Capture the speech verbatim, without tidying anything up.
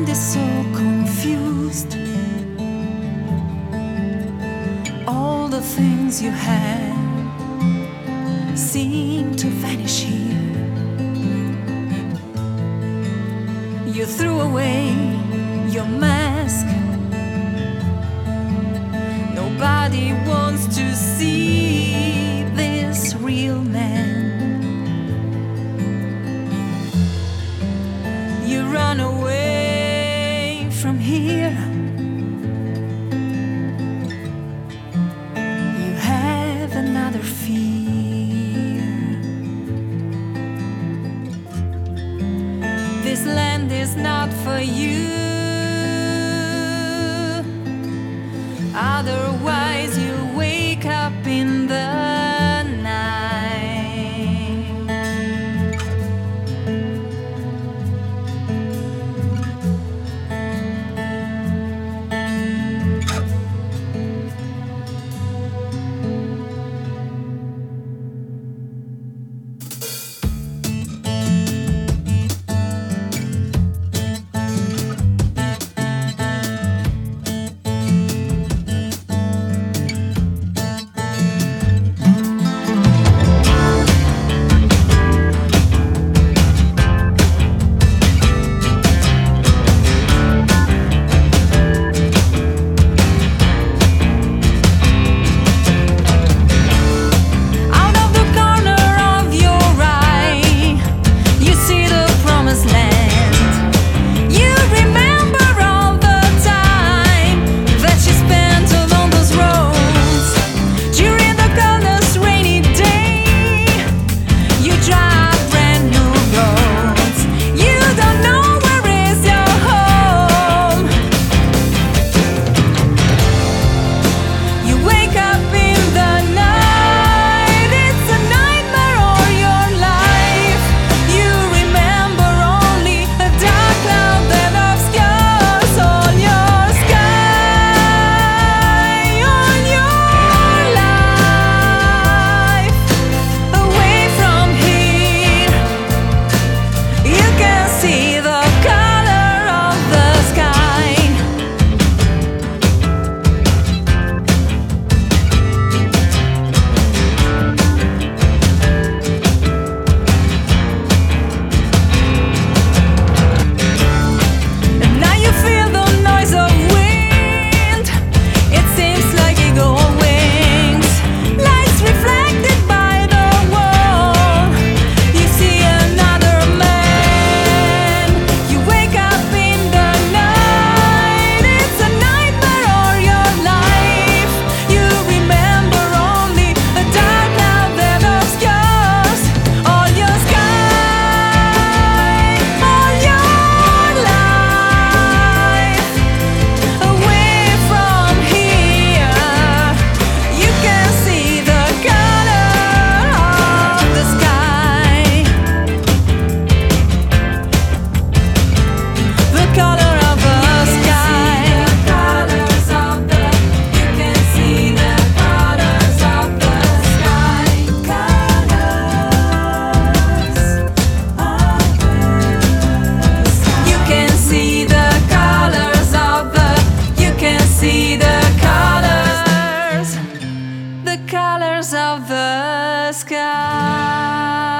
mind is so confused. All the things you had seem to vanish here. You threw away your mask. Nobody wants to see this real man. You run away from here. You have another fear. This land is not for you. Otherwise you'll wake up in the night. The colors of the sky.